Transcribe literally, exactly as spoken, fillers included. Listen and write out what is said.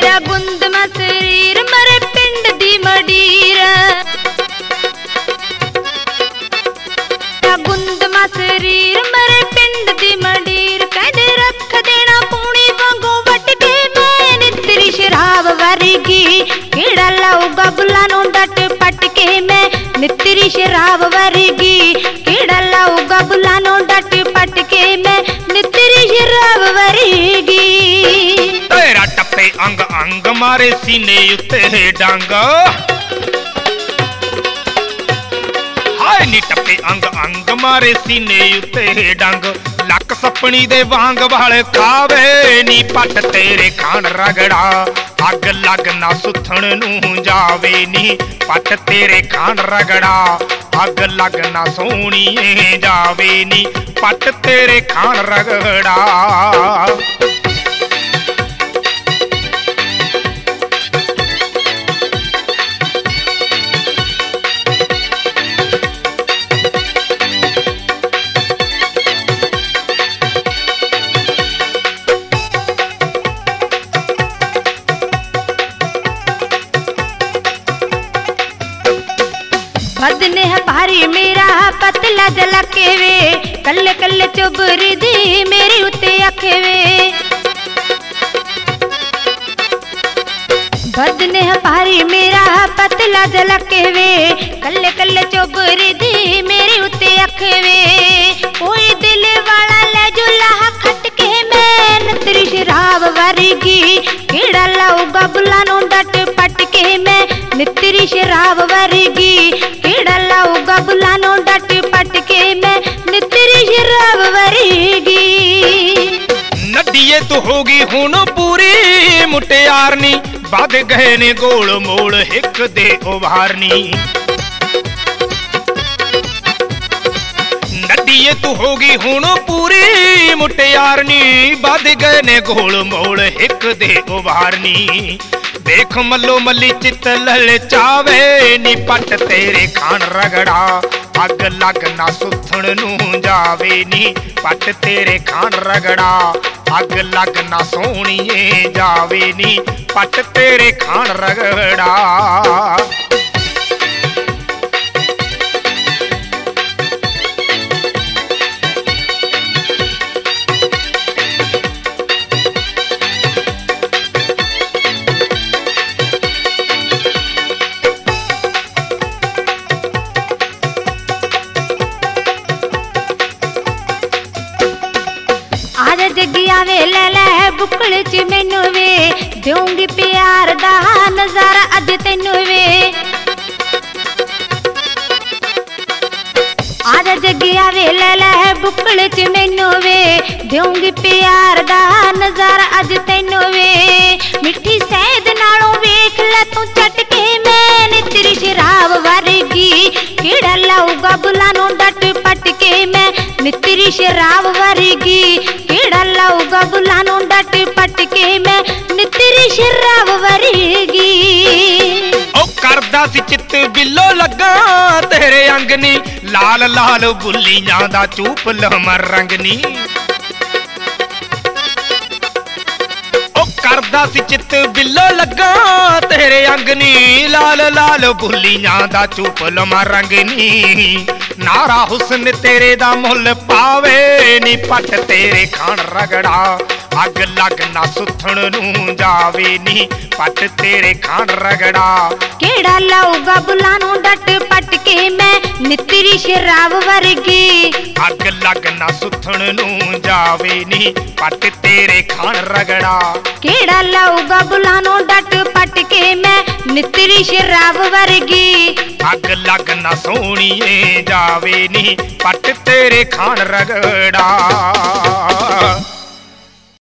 ਆ ਗੁੰਦਮਾ ਸਰੀਰ ਮਰੇ ਪਿੰਡ ਦੀ ਮਡੀਰ ਆ ਗੁੰਦਮਾ ਸਰੀਰ ਮਰੇ ਪਿੰਡ ਦੀ ਮਡੀਰ ਕਹਿੰਦੇ ਰੱਖ ਦੇਣਾ ਪੂਣੀ ਵਾਂਗੂ ਵੱਟ ਕੇ ਮੈਂ ਨੀ ਤੇਰੀ ਸ਼ਰਾਬ ਵਰਗੀ ਕਿਹੜਾ ਲਾਊਗਾ ਬੁੱਲਾਂ ਨੂੰ ਡੱਟ ਪੱਟ ਕੇ ਮੈਂ ਨੀ ਤੇਰੀ ਸ਼ਰਾਬ ਵਰਗੀ ਕਿਹੜਾ ਲਾਊਗਾ ਬੁੱਲਾਂ ਨੂੰ ਡੱਟ ਪੱਟ ਕੇ ਮੈਂ ਨੀ ਤੇਰੀ ਸ਼ਰਾਬ ਵਰਗੀ ਤੇਰਾ ਟੱਪੇ ਅੰਗ ਅੰਗ ਮਾਰੇ ਸੀਨੇ ਉੱਤੇ ਡੰਗ ਹਾਏ ਨੀ ਟੱਪੇ ਅੰਗ ਅੰਗ ਮਾਰੇ ਸੀਨੇ ਉੱਤੇ ਡੰਗ ਲੱਕ ਸੱਪਣੀ ਦੇ ਵਾਂਗ ਵਾਲ ਖਾਵੇ ਨੀ ਪੱਟ ਤੇਰੇ ਖਾਣ ਰਗੜਾ ਅੱਗ ਲੱਗ ਨਾ ਸੁੱਥਣ ਨੂੰ ਜਾਵੇ ਨੀ ਪੱਟ ਤੇਰੇ ਖਾਣ ਰਗੜਾ ਅੱਗ ਲੱਗ ਨਾ ਸੋਹਣੀਏ ਜਾਵੇ ਨੀ ਪੱਟ ਤੇਰੇ ਖਾਣ ਰਗੜਾ बदने है भारी मेरा पतला जलके वे कल्ले कल्ले चुबर दी मेरी उत्ते आखे वे बदने है भारी मेरा पतला जलके वे कल्ले कल्ले चुबर दी मेरी उत्ते आखे वे कोई दिल वाला ले जो लाह खट के मैं तेरी शराब वर्गी केड़ा लाऊगा बुला नु डट पट के मैं तेरी शराब वर्गी केड़ा लाऊगा बुला नु डट पट के मैं तेरी शराब वर्गी नड्डीए तू होगी हुण पूरी मुटियारनी बद गए ने गोल मोल हिक दे उभारनी नड्डीए तू होगी हुण पूरी मुटियारनी बद गए ने गोल मोल हिक दे उभारनी देख मल्लो मल्ली चित ललचावे नी पट तेरे खान रगड़ा अग लग ना सुथण नू जावे नी पट तेरे खान रगड़ा अग लग ना सोहणीए जावे नी पट तेरे खान रगड़ा जगिया वे ले ले बुकल च मैनू वे दूंगी प्यार दा नजारा अज तेनू वे आजा जगिया वे ले ले बुकल च मैनू वे दूंगी प्यार दा नजारा अज तेनू वे मिठी सैद नालों वेख ले तू चट के मैं तेरी शराब वर्गी केड़ा लाऊगा बुला नु डट पट के मैं तेरी शराब वर्गी केड़ा लाऊगा बुला नु डट पट के मैं तेरी शराब वर्गी ओ करदा सी चित बिलो लगा तेरे अंगनी लाल लाल बुल्लियां दा चूप लमर रंगनी ओ करदा सी चित बिलो लगा तेरे अंगनी लाल लाल बुल्लियां दा चूप लमर रंगनी नारा हुस्न तेरे दा मुल पावे नी पट तेरे खान रगड़ा अग लग ना सुथण नू जावे नी पट तेरे खान रगड़ा केड़ा लाऊगा बुला नु डट पट के मैं तेरी शराब वर्गी अग लग ना सुथण नू जावे नी पट तेरे खान रगड़ा केड़ा लाऊगा बुला नु डट पट के मैं तेरी शराब वर्गी अग लग ना सोहणीए जावे नी पट तेरे खान रगड़ा।